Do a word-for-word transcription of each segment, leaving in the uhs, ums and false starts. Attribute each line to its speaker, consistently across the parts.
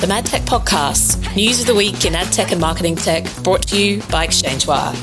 Speaker 1: the MadTech Podcast, news of the week in ad tech and marketing tech, brought to you by ExchangeWire.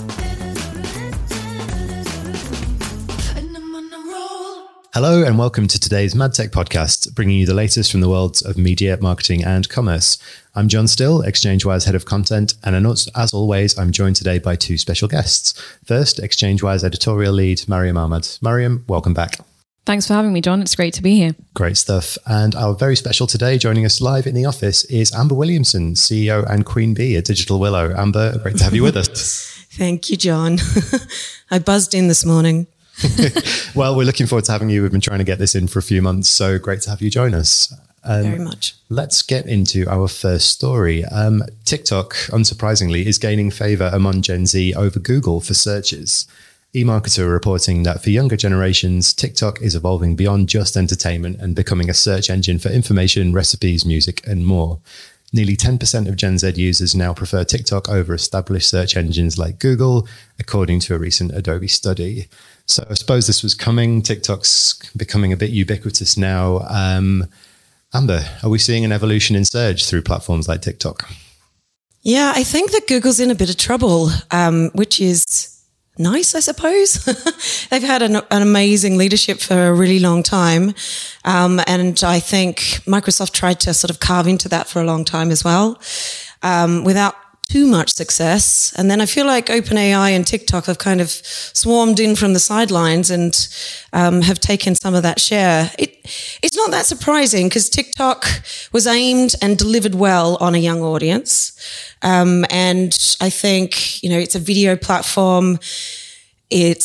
Speaker 2: Hello and welcome to today's MadTech Podcast, bringing you the latest from the worlds of media, marketing and commerce. I'm John Still, ExchangeWire's head of content, and as always, I'm joined today by two special guests. First, ExchangeWire's editorial lead, Mariam Ahmad. Mariam, welcome back.
Speaker 3: Thanks for having me, John. It's great to be here.
Speaker 2: Great stuff. And our very special today, joining us live in the office, is Amber Williamson, C E O and Queen Bee at Digital Willow. Amber, great to have you with us.
Speaker 4: Thank you, John. I buzzed in this morning.
Speaker 2: Well, we're looking forward to having you. We've been trying to get this in for a few months, so great to have you join us. Um,
Speaker 4: Very much. Let's
Speaker 2: get into our first story. Um, TikTok, unsurprisingly, is gaining favor among Gen Z over Google for searches. eMarketer reporting that for younger generations, TikTok is evolving beyond just entertainment and becoming a search engine for information, recipes, music, and more. Nearly ten percent of Gen Z users now prefer TikTok over established search engines like Google, according to a recent Adobe study. So I suppose this was coming. TikTok's becoming a bit ubiquitous now. Um, Amber, are we seeing an evolution in search through platforms like TikTok?
Speaker 4: Yeah, I think that Google's in a bit of trouble, um, which is nice, I suppose. They've had an, an amazing leadership for a really long time. Um, and I think Microsoft tried to sort of carve into that for a long time as well, um, without too much success. And then I feel like OpenAI and TikTok have kind of swarmed in from the sidelines and um, have taken some of that share. It, it's not that surprising because TikTok was aimed and delivered well on a young audience. Um, and I think, you know, it's a video platform. It's,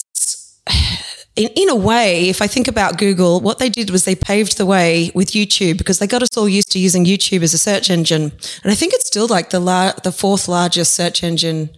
Speaker 4: in, in a way, if I think about Google, what they did was they paved the way with YouTube because they got us all used to using YouTube as a search engine. And I think it's still like the la- the fourth largest search engine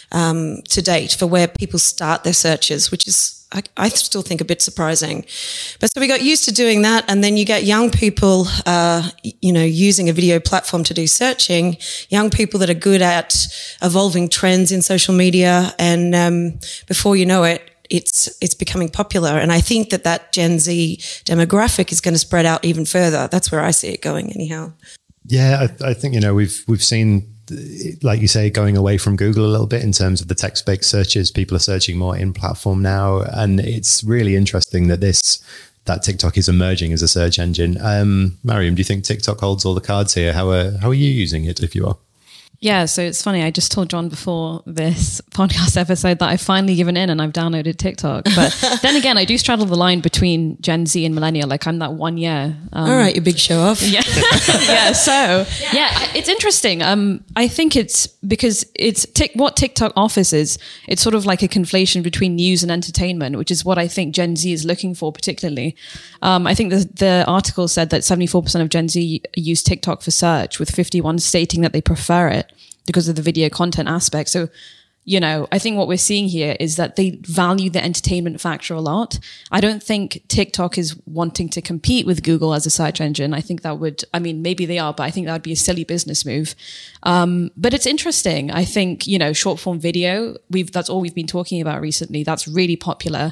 Speaker 4: um, to date for where people start their searches, which is, I, I still think, a bit surprising. But so we got used to doing that. And then you get young people, uh, you know, using a video platform to do searching, young people that are good at evolving trends in social media. And um, before you know it, it's it's becoming popular. And I think that that Gen Z demographic is going to spread out even further. That's where I see it going anyhow.
Speaker 2: Yeah, I, I think, you know, we've we've seen, like you say, going away from Google a little bit in terms of the text-based searches. People are searching more in platform now. And it's really interesting that this, that TikTok is emerging as a search engine. Um, Mariam, do you think TikTok holds all the cards here? How are, how are you using it if you are?
Speaker 3: Yeah, so it's funny. I just told John before this podcast episode that I've finally given in and I've downloaded TikTok. But then again, I do straddle the line between Gen Z and millennial. Like I'm that one year. Um,
Speaker 4: All right, you big show off.
Speaker 3: Yeah. yeah. So yeah, it's interesting. Um, I think it's because it's tic- what TikTok offers is it's sort of like a conflation between news and entertainment, which is what I think Gen Z is looking for particularly. Um, I think the, the article said that seventy-four percent of Gen Z use TikTok for search, with fifty-one stating that they prefer it because of the video content aspect. So, you know, I think what we're seeing here is that they value the entertainment factor a lot. I don't think TikTok is wanting to compete with Google as a search engine. I think that would, I mean, maybe they are, but I think that would be a silly business move. Um, but it's interesting. I think, you know, short form video, we've, that's all we've been talking about recently. That's really popular.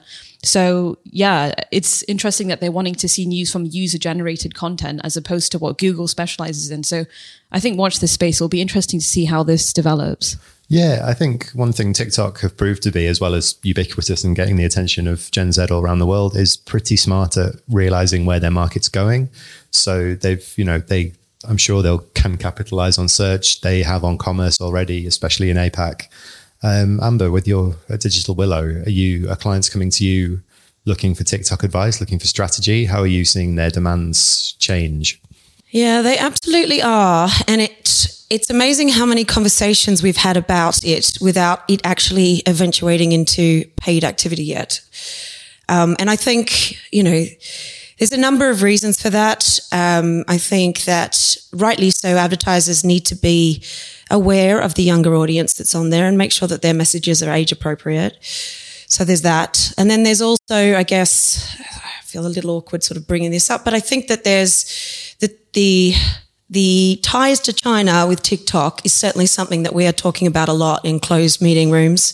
Speaker 3: So yeah, it's interesting that they're wanting to see news from user generated content as opposed to what Google specializes in. So I think watch this space. It'll be interesting to see how this develops.
Speaker 2: Yeah, I think one thing TikTok have proved to be, as well as ubiquitous and getting the attention of Gen Z all around the world, is pretty smart at realizing where their market's going. So they've, you know, they, I'm sure they'll can capitalize on search. They have on commerce already, especially in APAC. Um, Amber, with your uh, Digital Willow, are you, are clients coming to you looking for TikTok advice, looking for strategy? How are you seeing their demands change?
Speaker 4: Yeah, they absolutely are. And it it's amazing how many conversations we've had about it without it actually eventuating into paid activity yet. Um, and I think, you know, there's a number of reasons for that. Um, I think that rightly so, advertisers need to be aware of the younger audience that's on there and make sure that their messages are age appropriate. So there's that. And then there's also, I guess, I feel a little awkward sort of bringing this up, but I think that there's the, the, the ties to China with TikTok is certainly something that we are talking about a lot in closed meeting rooms,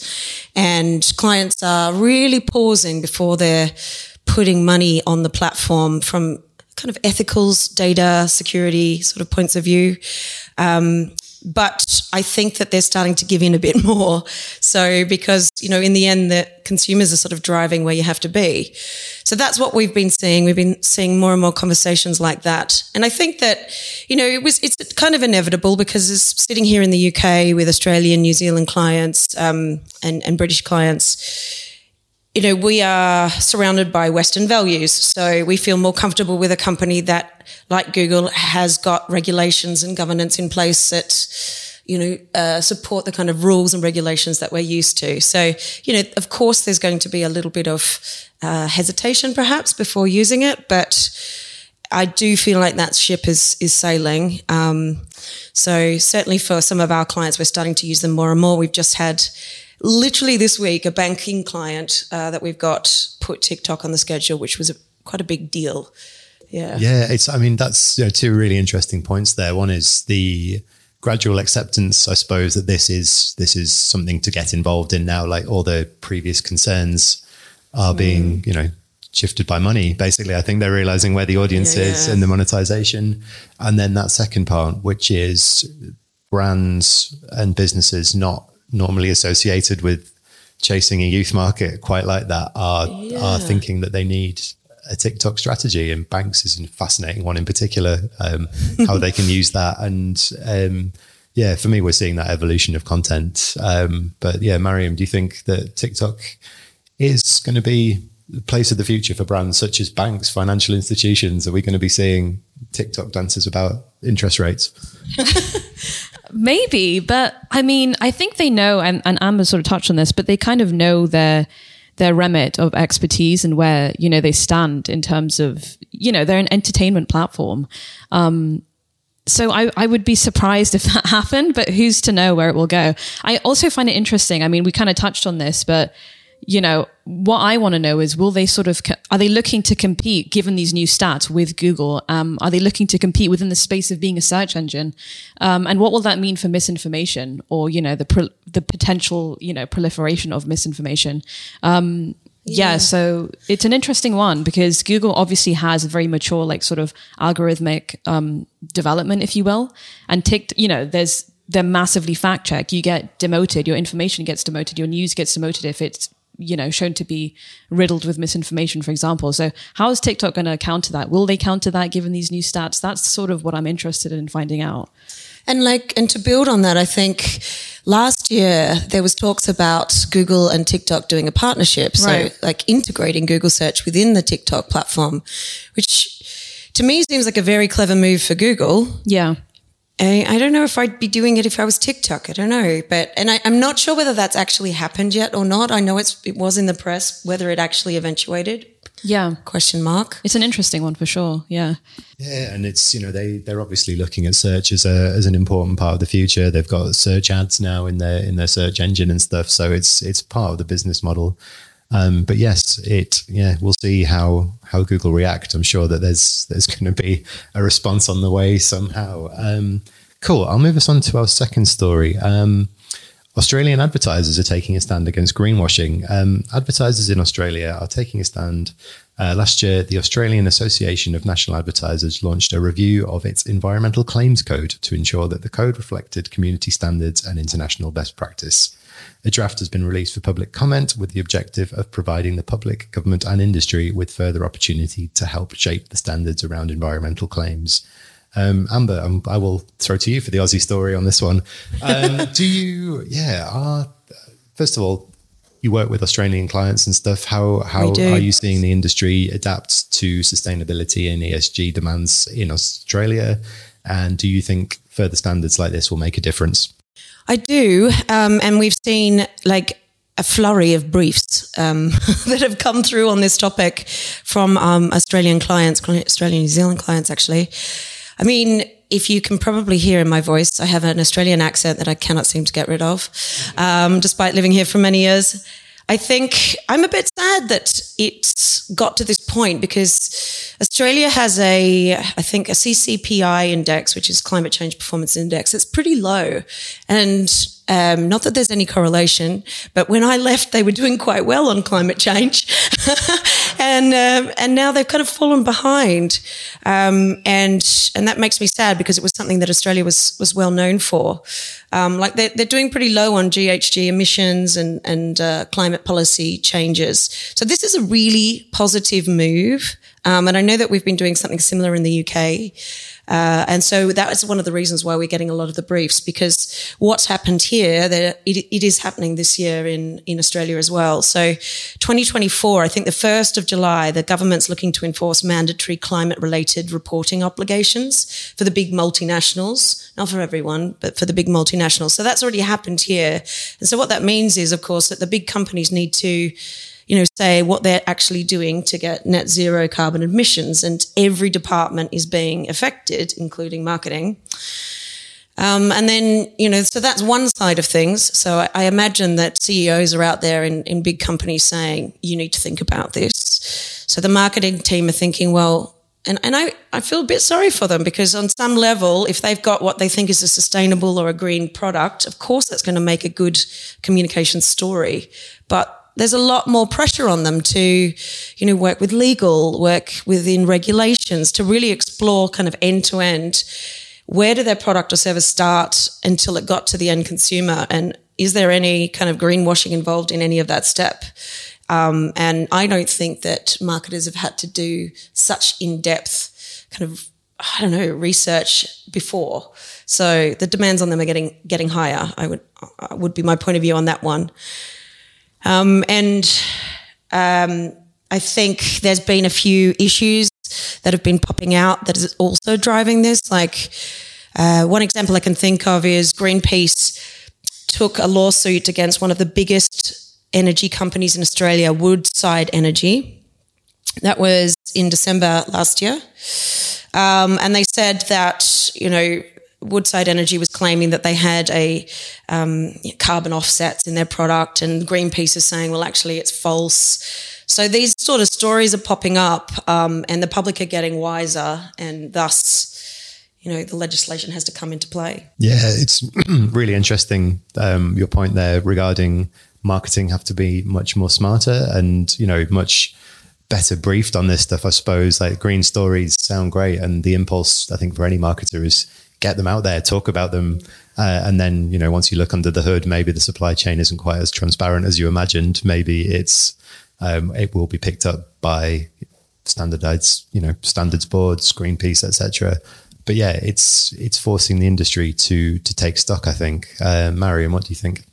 Speaker 4: and clients are really pausing before they're putting money on the platform from kind of ethicals, data security sort of points of view. Um, But I think that they're starting to give in a bit more. So because, you know, in the end, the consumers are sort of driving where you have to be. So that's what we've been seeing. We've been seeing more and more conversations like that. And I think that, you know, it was, it's kind of inevitable because it's sitting here in the U K with Australian, New Zealand clients, um, and, and British clients, you know, we are surrounded by Western values. So we feel more comfortable with a company that, like Google, has got regulations and governance in place that, you know, uh, support the kind of rules and regulations that we're used to. So, you know, of course, there's going to be a little bit of uh, hesitation perhaps before using it, but I do feel like that ship is is sailing. Um, so certainly for some of our clients, we're starting to use them more and more. We've just had literally this week a banking client uh, that we've got put TikTok on the schedule, which was a, quite a big deal. Yeah.
Speaker 2: Yeah. It's, I mean, that's, you know, two really interesting points there. One is the gradual acceptance, I suppose, that this is, this is something to get involved in now, like all the previous concerns are being, mm. you know, shifted by money. Basically, I think they're realizing where the audience yeah, is yeah. and the monetization. And then that second part, which is brands and businesses not normally associated with chasing a youth market quite like that are, yeah. are thinking that they need a TikTok strategy, and banks is a fascinating one in particular, um, how they can use that. And um, yeah, for me, we're seeing that evolution of content. Um, but yeah, Mariam, do you think that TikTok is going to be the place of the future for brands such as banks, financial institutions? Are we going to be seeing TikTok dances about interest rates?
Speaker 3: Maybe, but I mean, I think they know, and, and Amber sort of touched on this, but they kind of know their their remit of expertise and where, you know, they stand in terms of, you know, they're an entertainment platform. Um, so I, I would be surprised if that happened, but who's to know where it will go? I also find it interesting. I mean, we kind of touched on this, but you know, what I want to know is, will they sort of, are they looking to compete, given these new stats, with Google? Um, are they looking to compete within the space of being a search engine? Um, and what will that mean for misinformation, or, you know, the pro- the potential, you know, proliferation of misinformation? Um, yeah. yeah, so it's an interesting one, because Google obviously has a very mature, like, sort of algorithmic um, development, if you will. And TikTok, you know, there's, they're massively fact checked. You get demoted, your information gets demoted, your news gets demoted if it's, you know, shown to be riddled with misinformation, for example. So how is TikTok going to counter that? Will they counter that given these new stats? That's sort of what I'm interested in finding out.
Speaker 4: And like, and to build on that, I think last year there was talks about Google and TikTok doing a partnership. So right. like integrating Google search within the TikTok platform, which to me seems like a very clever move for Google.
Speaker 3: Yeah.
Speaker 4: I don't know if I'd be doing it if I was TikTok. I don't know. But, and I, I'm not sure whether that's actually happened yet or not. I know it's, it was in the press, whether it actually eventuated.
Speaker 3: Yeah.
Speaker 4: Question mark.
Speaker 3: It's an interesting one for sure. Yeah.
Speaker 2: Yeah. And it's, you know, they, they're obviously looking at search as a, as an important part of the future. They've got search ads now in their, in their search engine and stuff. So it's, it's part of the business model. Um, but yes, it, yeah, we'll see how, how Google react. I'm sure that there's, there's going to be a response on the way somehow. Um, cool. I'll move us on to our second story. Um, Australian advertisers are taking a stand against greenwashing. Um, advertisers in Australia are taking a stand. Uh, last year, the Australian Association of National Advertisers launched a review of its environmental claims code to ensure that the code reflected community standards and international best practice. A draft has been released for public comment with the objective of providing the public, government and industry with further opportunity to help shape the standards around environmental claims. Um, Amber, um, I will throw to you for the Aussie story on this one. Um, do you, yeah, are, first of all, you work with Australian clients and stuff. How, how are you seeing the industry adapt to sustainability and E S G demands in Australia? And do you think further standards like this will make a difference?
Speaker 4: I do. Um, and we've seen like a flurry of briefs um, that have come through on this topic from um, Australian clients, Australian New Zealand clients, actually. I mean, if you can probably hear in my voice, I have an Australian accent that I cannot seem to get rid of, um, despite living here for many years. I think I'm a bit sad that it's got to this point, because Australia has a, I think, a C C P I index, which is Climate Change Performance Index. It's pretty low. And um, not that there's any correlation, but when I left, they were doing quite well on climate change. and um, and now they've kind of fallen behind. Um, and and that makes me sad because it was something that Australia was was well known for. Um, like they're, they're doing pretty low on G H G emissions and, and uh, climate policy changes. So this is a really positive move. Um, and I know that we've been doing something similar in the U K. Uh, and so that is one of the reasons why we're getting a lot of the briefs, because what's happened here, that it, it is happening this year in, in Australia as well. So twenty twenty-four, I think the first of July, the government's looking to enforce mandatory climate-related reporting obligations for the big multinationals, not for everyone, but for the big multinationals. So that's already happened here. And so what that means is, of course, that the big companies need to you know, say what they're actually doing to get net zero carbon emissions, and every department is being affected, including marketing. Um, and then, you know, so that's one side of things. So I, I imagine that C E Os are out there in, in big companies saying, you need to think about this. So the marketing team are thinking, well, and, and I, I feel a bit sorry for them, because on some level, if they've got what they think is a sustainable or a green product, of course that's going to make a good communication story. But there's a lot more pressure on them to, you know, work with legal, work within regulations, to really explore kind of end to end. Where did their product or service start until it got to the end consumer? And is there any kind of greenwashing involved in any of that step? Um, and I don't think that marketers have had to do such in-depth kind of, I don't know, research before. So the demands on them are getting getting higher. I would would be my point of view on that one. Um, and um, I think there's been a few issues that have been popping out that is also driving this. Like uh, one example I can think of is Greenpeace took a lawsuit against one of the biggest energy companies in Australia, Woodside Energy. That was in December last year. Um, and they said that, you know, Woodside Energy was claiming that they had a um, carbon offsets in their product, and Greenpeace is saying, well, actually it's false. So these sort of stories are popping up, um, and the public are getting wiser, and thus, you know, the legislation has to come into play.
Speaker 2: Yeah, it's really interesting, um, your point there regarding marketing have to be much more smarter and, you know, much better briefed on this stuff, I suppose. Like green stories sound great, and the impulse, I think, for any marketer is get them out there, talk about them. Uh, and then, you know, once you look under the hood, maybe the supply chain isn't quite as transparent as you imagined. Maybe it's, um, it will be picked up by standardized, you know, standards boards, Greenpeace, et cetera. But yeah, it's, it's forcing the industry to, to take stock, I think. Uh, Marion, what do you think?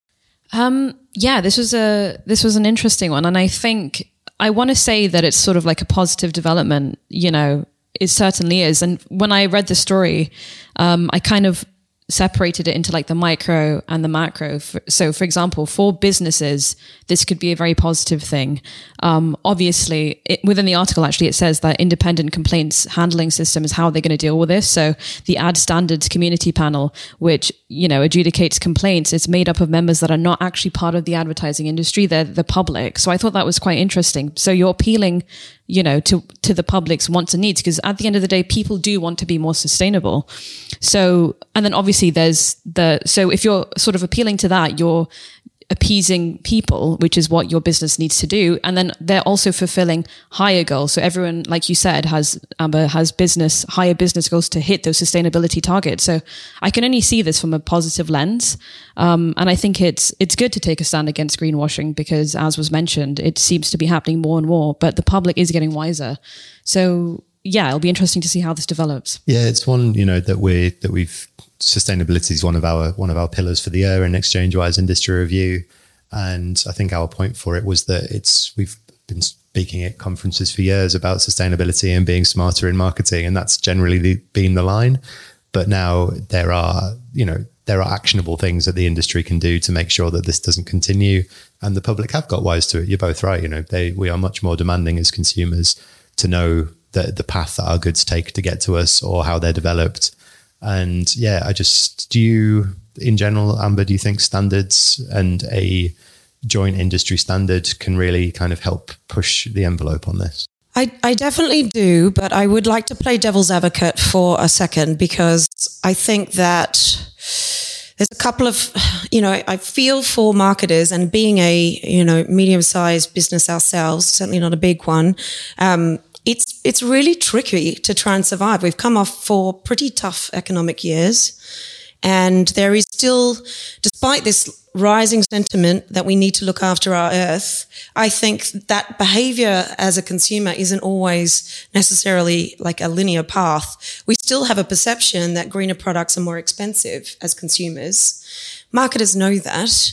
Speaker 3: Um, yeah, this was a, this was an interesting one. And I think I want to say that it's sort of like a positive development, you know. It certainly is. And when I read the story, um, I kind of separated it into like the micro and the macro. So, for example, for businesses, this could be a very positive thing. Um, obviously, it, within the article, actually, it says that independent complaints handling system is how they're going to deal with this. So the ad standards community panel, which, you know, adjudicates complaints, it's made up of members that are not actually part of the advertising industry. They're the public. So I thought that was quite interesting. So you're appealing, you know, to, to the public's wants and needs, because at the end of the day, people do want to be more sustainable. So, and then obviously there's the, so if you're sort of appealing to that, you're appeasing people, which is what your business needs to do. And then they're also fulfilling higher goals. So everyone, like you said, has, Amber, has business, higher business goals to hit those sustainability targets. So I can only see this from a positive lens. Um, and I think it's, it's good to take a stand against greenwashing, because as was mentioned, it seems to be happening more and more, but the public is getting wiser. So yeah, it'll be interesting to see how this develops.
Speaker 2: Yeah, it's one, you know, that we that we've sustainability is one of our one of our pillars for the year in ExchangeWire's industry review, and I think our point for it was that it's we've been speaking at conferences for years about sustainability and being smarter in marketing, and that's generally the, been the line. But now there are, you know, there are actionable things that the industry can do to make sure that this doesn't continue, and the public have got wise to it. You're both right. You know, they we are much more demanding as consumers to know the the path that our goods take to get to us, or how they're developed. And yeah, I just, do you, in general, Amber, do you think standards and a joint industry standard can really kind of help push the envelope on this?
Speaker 4: I, I definitely do, but I would like to play devil's advocate for a second, because I think that there's a couple of, you know, I feel for marketers, and being a, you know, medium-sized business ourselves, certainly not a big one, um, it's it's really tricky to try and survive. We've come off four pretty tough economic years, and there is still, despite this rising sentiment that we need to look after our earth, I think that behavior as a consumer isn't always necessarily like a linear path. We still have a perception that greener products are more expensive as consumers. Marketers know that.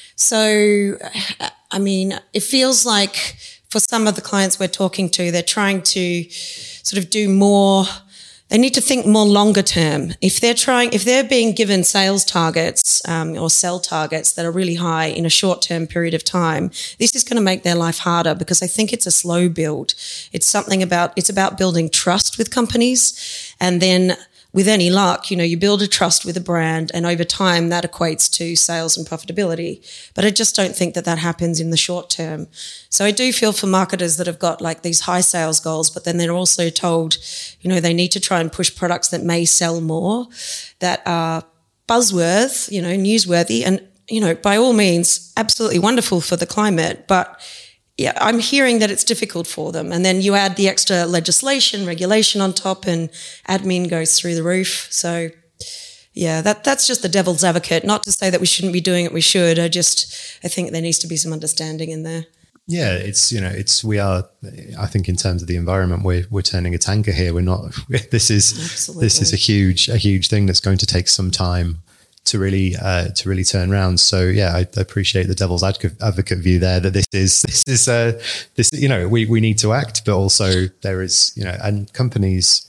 Speaker 4: So, I mean, it feels like for some of the clients we're talking to, they're trying to sort of do more. They need to think more longer term. If they're trying, if they're being given sales targets um, or sell targets that are really high in a short term period of time, this is going to make their life harder, because I think it's a slow build. It's something about, it's about building trust with companies, and then with any luck, you know, you build a trust with a brand, and over time that equates to sales and profitability. But I just don't think that that happens in the short term. So I do feel for marketers that have got like these high sales goals, but then they're also told, you know, they need to try and push products that may sell more, that are buzzworth, you know, newsworthy, and, you know, by all means, absolutely wonderful for the climate, but yeah, I'm hearing that it's difficult for them. And then you add the extra legislation, regulation on top, and admin goes through the roof. So yeah, that that's just the devil's advocate. Not to say that we shouldn't be doing it, we should. I just, I think there needs to be some understanding in there.
Speaker 2: Yeah, it's, you know, it's, we are, I think in terms of the environment, we're, we're turning a tanker here. We're not, this is, Absolutely. this is a huge, a huge thing that's going to take some time to really uh, to really turn around. So yeah, I, I appreciate the devil's advocate view there, that this is this is uh, this you know we we need to act, but also there is, you know, and companies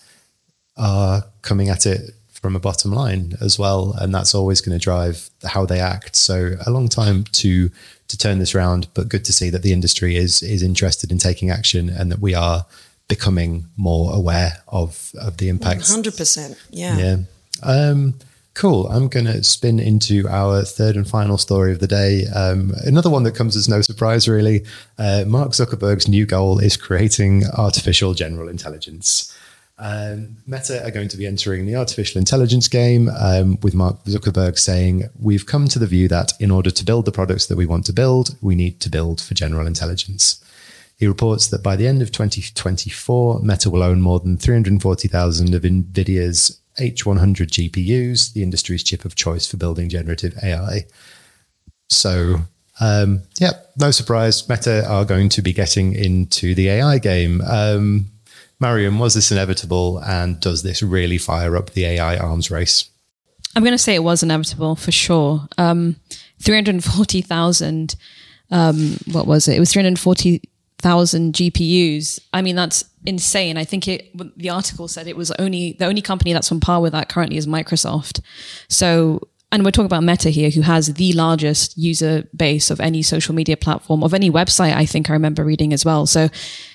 Speaker 2: are coming at it from a bottom line as well, and that's always going to drive how they act. So a long time to to turn this around, but good to see that the industry is is interested in taking action, and that we are becoming more aware of of the impacts.
Speaker 4: one hundred percent. Yeah.
Speaker 2: Yeah. Um, Cool. I'm going to spin into our third and final story of the day. Um, another one that comes as no surprise, really. Uh, Mark Zuckerberg's new goal is creating artificial general intelligence. Um, Meta are going to be entering the artificial intelligence game, um, with Mark Zuckerberg saying, "We've come to the view that in order to build the products that we want to build, we need to build for general intelligence." He reports that by the end of twenty twenty-four, Meta will own more than three hundred forty thousand of NVIDIA's H one hundred G P Us, the industry's chip of choice for building generative A I. So, um, yeah, no surprise, Meta are going to be getting into the A I game. Um, Mariam, was this inevitable, and does this really fire up the A I arms race?
Speaker 3: I'm going to say it was inevitable for sure. Um, three hundred forty thousand, um, what was it? It was three hundred forty thousand G P Us. I mean, that's insane. I think it, the article said it was only, the only company that's on par with that currently is Microsoft. So, and we're talking about Meta here, who has the largest user base of any social media platform, of any website, I think I remember reading as well. So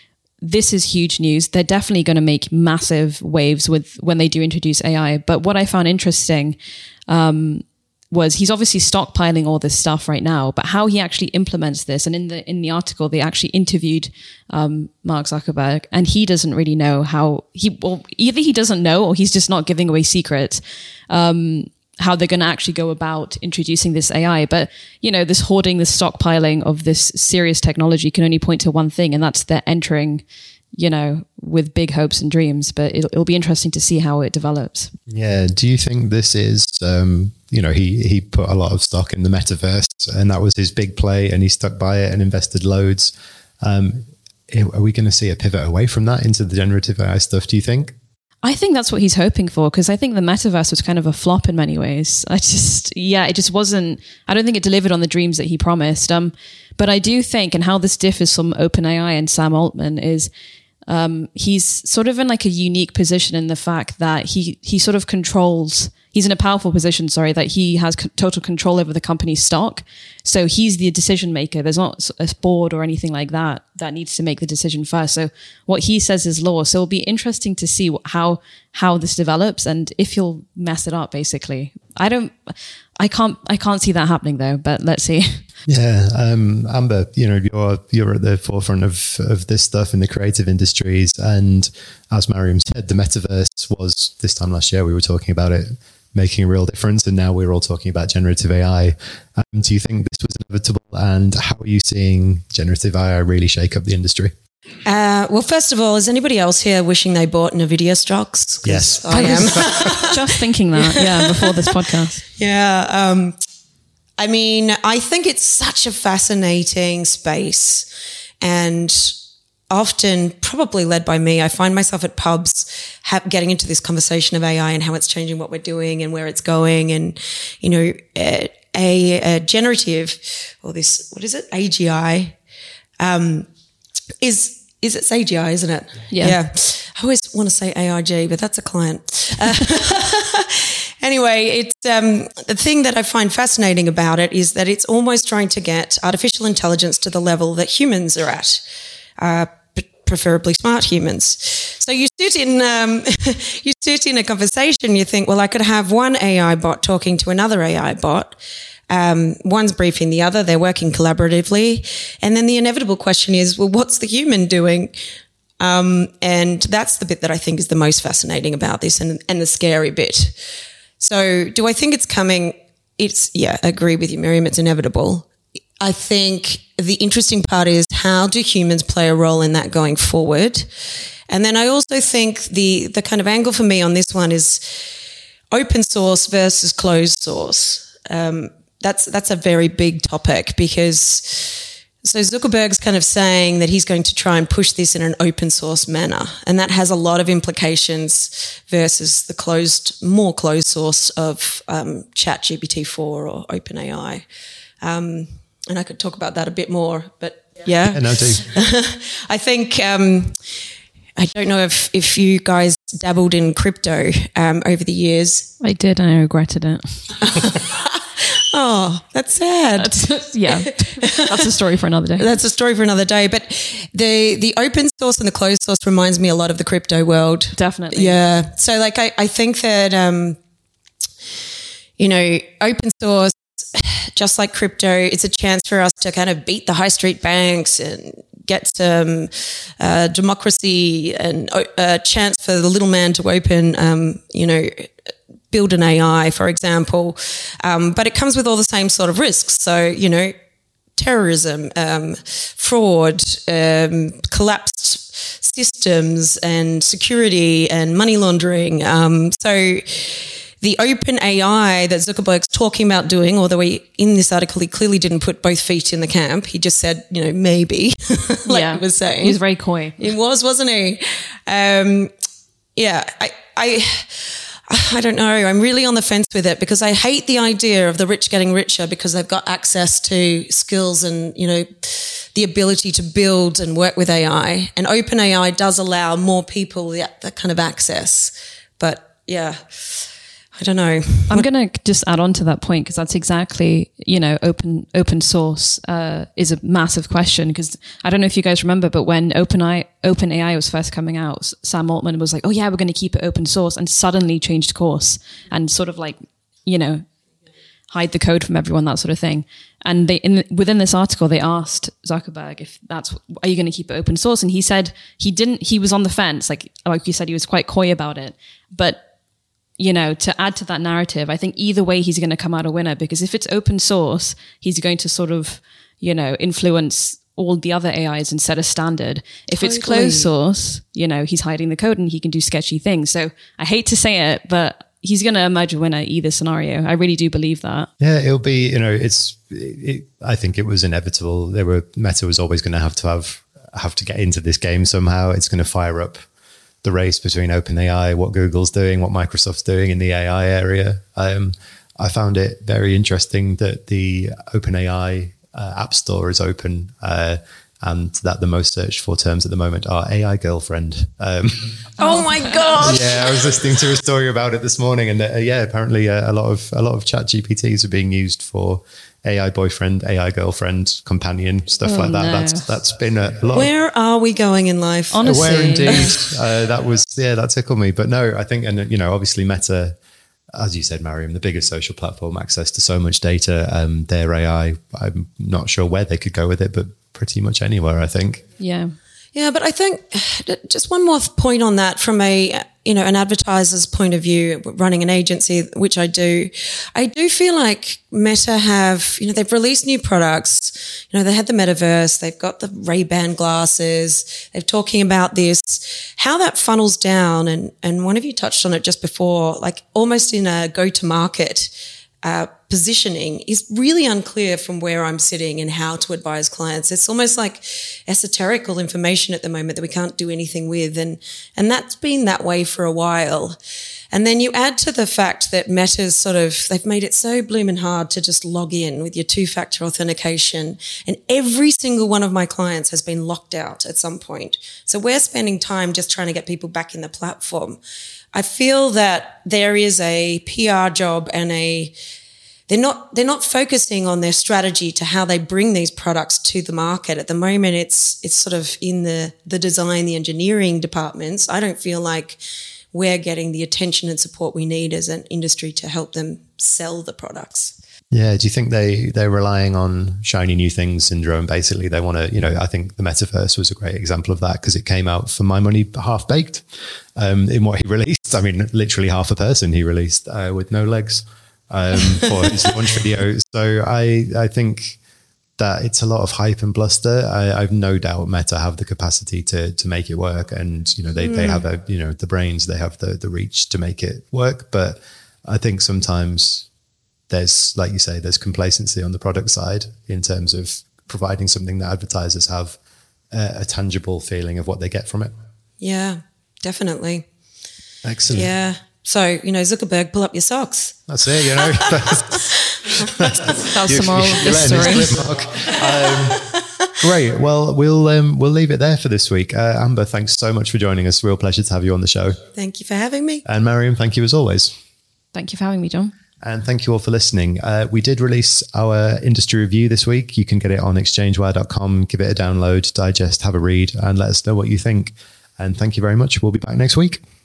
Speaker 3: this is huge news. They're definitely going to make massive waves with when they do introduce A I. But what I found interesting, um, was he's obviously stockpiling all this stuff right now, but how he actually implements this. And in the in the article, they actually interviewed um, Mark Zuckerberg, and he doesn't really know how he, well, either he doesn't know or he's just not giving away secrets, um, how they're going to actually go about introducing this A I. But, you know, this hoarding, this stockpiling of this serious technology can only point to one thing, and that's they're entering, you know, with big hopes and dreams, but it'll, it'll be interesting to see how it develops.
Speaker 2: Yeah. Do you think this is, um, you know, he, he put a lot of stock in the metaverse, and that was his big play, and he stuck by it and invested loads. Um, are we going to see a pivot away from that into the generative A I stuff, do you think?
Speaker 3: I think that's what he's hoping for, because I think the metaverse was kind of a flop in many ways. I just, yeah, it just wasn't, I don't think it delivered on the dreams that he promised. Um, but I do think, and how this differs from OpenAI and Sam Altman is, um, he's sort of in like a unique position in the fact that he, he sort of controls, he's in a powerful position, sorry, that he has c- total control over the company's stock. So he's the decision maker. There's not a board or anything like that that needs to make the decision first. So what he says is law. So it'll be interesting to see what, how how this develops and if he'll mess it up, basically. I don't, I can't, I can't see that happening though, but let's see.
Speaker 2: Yeah. Um, Amber, you know, you're, you're at the forefront of, of this stuff in the creative industries. And as Mariam said, the metaverse was, this time last year, we were talking about it, making a real difference. And now we're all talking about generative A I. Um, do you think this was inevitable? And how are you seeing generative A I really shake up the industry?
Speaker 4: Uh, well, first of all, is anybody else here wishing they bought NVIDIA stocks?
Speaker 2: Yes.
Speaker 4: I am.
Speaker 3: Just thinking that, yeah, before this podcast.
Speaker 4: Yeah. Um, I mean, I think it's such a fascinating space, and often probably led by me. I find myself at pubs ha- getting into this conversation of A I and how it's changing what we're doing and where it's going. And, you know, a, a, a generative, or this, what is it? A G I, um, is, is it's A G I, isn't it?
Speaker 3: Yeah.
Speaker 4: Yeah. I always want to say A I G, but that's a client. Uh, Anyway, it's um, the thing that I find fascinating about it is that it's almost trying to get artificial intelligence to the level that humans are at, uh, p- preferably smart humans. So you sit in um, you sit in a conversation, you think, well, I could have one A I bot talking to another A I bot. Um, one's briefing the other. They're working collaboratively, and then the inevitable question is, well, what's the human doing? Um, and that's the bit that I think is the most fascinating about this, and, and the scary bit. So do I think it's coming? It's, yeah, I agree with you, Miriam. It's inevitable. I think the interesting part is, how do humans play a role in that going forward? And then I also think the, the kind of angle for me on this one is open source versus closed source. Um, that's, that's a very big topic, because so Zuckerberg's kind of saying that he's going to try and push this in an open source manner. And that has a lot of implications versus the closed, more closed source of um, ChatGPT four or OpenAI. Um, and I could talk about that a bit more, but yeah.
Speaker 2: Yeah, no, do.
Speaker 4: I think, um, I don't know if, if you guys dabbled in crypto um, over the years.
Speaker 3: I did, and I regretted it.
Speaker 4: Oh, that's sad.
Speaker 3: That's, yeah, that's a story for another day.
Speaker 4: That's a story for another day. But the the open source and the closed source reminds me a lot of the crypto world.
Speaker 3: Definitely.
Speaker 4: Yeah. So like I, I think that, um, you know, open source, just like crypto, it's a chance for us to kind of beat the high street banks and get some uh, democracy, and a chance for the little man to open, um, you know, build an A I, for example. Um, but it comes with all the same sort of risks. So, you know, terrorism, um, fraud, um, collapsed systems and security and money laundering. Um, so the open A I that Zuckerberg's talking about doing, although he, in this article, he clearly didn't put both feet in the camp. He just said, you know, maybe, like
Speaker 3: yeah.
Speaker 4: he was saying.
Speaker 3: He was very coy.
Speaker 4: He was, wasn't he? Um, yeah, I... I I don't know. I'm really on the fence with it, because I hate the idea of the rich getting richer because they've got access to skills and, you know, the ability to build and work with A I. And OpenAI does allow more people that, that kind of access. But yeah, I don't know.
Speaker 3: I'm going to just add on to that point, because that's exactly, you know, open open source uh, is a massive question. Because I don't know if you guys remember, but when OpenAI, OpenAI was first coming out, Sam Altman was like, oh yeah, we're going to keep it open source, and suddenly changed course and sort of like, you know, hide the code from everyone, that sort of thing. And they, in, within this article, they asked Zuckerberg if that's, are you going to keep it open source? And he said he didn't, he was on the fence. Like, like you said, he was quite coy about it. But you know, to add to that narrative, I think either way he's going to come out a winner, because if it's open source, he's going to sort of, you know, influence all the other A Is and set a standard. If totally. It's closed source, you know, he's hiding the code and he can do sketchy things. So I hate to say it, but he's going to emerge a winner either scenario. I really do believe that.
Speaker 2: Yeah, it'll be, you know, it's, it, I think it was inevitable. There were, Meta was always going to have to have, have to get into this game somehow. It's going to fire up the race between OpenAI, what Google's doing, what Microsoft's doing in the A I area. Um, I found it very interesting that the OpenAI uh, App Store is open, uh, and that the most searched for terms at the moment are A I girlfriend. Um,
Speaker 4: oh my gosh!
Speaker 2: Yeah, I was listening to a story about it this morning, and uh, yeah, apparently uh, a lot of a lot of Chat G P Ts are being used for A I boyfriend, A I girlfriend, companion, stuff
Speaker 3: oh,
Speaker 2: like that.
Speaker 3: No.
Speaker 2: That's that's been a lot.
Speaker 4: Where are we going in life?
Speaker 3: Honestly,
Speaker 2: where indeed. uh, that was yeah, that tickled me. But no, I think, and you know, obviously Meta, as you said, Mariam, the biggest social platform, access to so much data. Um, their A I, I'm not sure where they could go with it, but pretty much anywhere, I think.
Speaker 3: Yeah.
Speaker 4: Yeah, but I think just one more point on that from a, you know, an advertiser's point of view, running an agency, which I do, I do feel like Meta have, you know, they've released new products. You know, they had the metaverse, they've got the Ray-Ban glasses, they're talking about this, how that funnels down. And, and one of you touched on it just before, like almost in a go-to-market uh, positioning is really unclear from where I'm sitting and how to advise clients. It's almost like esoterical information at the moment that we can't do anything with. And, and that's been that way for a while. And then you add to the fact that Meta's sort of, they've made it so blooming hard to just log in with your two-factor authentication. And every single one of my clients has been locked out at some point. So we're spending time just trying to get people back in the platform. I feel that there is a P R job and a, they're not, they're not focusing on their strategy to how they bring these products to the market. At the moment, it's, it's sort of in the, the design, the engineering departments. I don't feel like we're getting the attention and support we need as an industry to help them sell the products.
Speaker 2: Yeah. Do you think they, they're relying on shiny new things syndrome? Basically, they want to, you know, I think the metaverse was a great example of that because it came out for my money half baked um, in what he released. I mean, literally half a person he released uh, with no legs um, for his launch video. So I, I think that it's a lot of hype and bluster. I, I've no doubt Meta have the capacity to to make it work. And, you know, they, mm. they have, a, you know, the brains, they have the, the reach to make it work. But I think sometimes there's, like you say, there's complacency on the product side in terms of providing something that advertisers have a, a tangible feeling of what they get from it.
Speaker 4: Yeah, definitely.
Speaker 2: Excellent.
Speaker 4: Yeah. So, you know, Zuckerberg, pull up your socks.
Speaker 2: That's it, you know. that's,
Speaker 3: that's the moral of the story.
Speaker 2: Um, great. Well, we'll um, we'll leave it there for this week. Uh, Amber, thanks so much for joining us. Real pleasure to have you on the show.
Speaker 4: Thank you for having me.
Speaker 2: And Mariam, thank you as always.
Speaker 3: Thank you for having me, John.
Speaker 2: And thank you all for listening. Uh, we did release our industry review this week. You can get it on exchangewire dot com. Give it a download, digest, have a read, and let us know what you think. And thank you very much. We'll be back next week.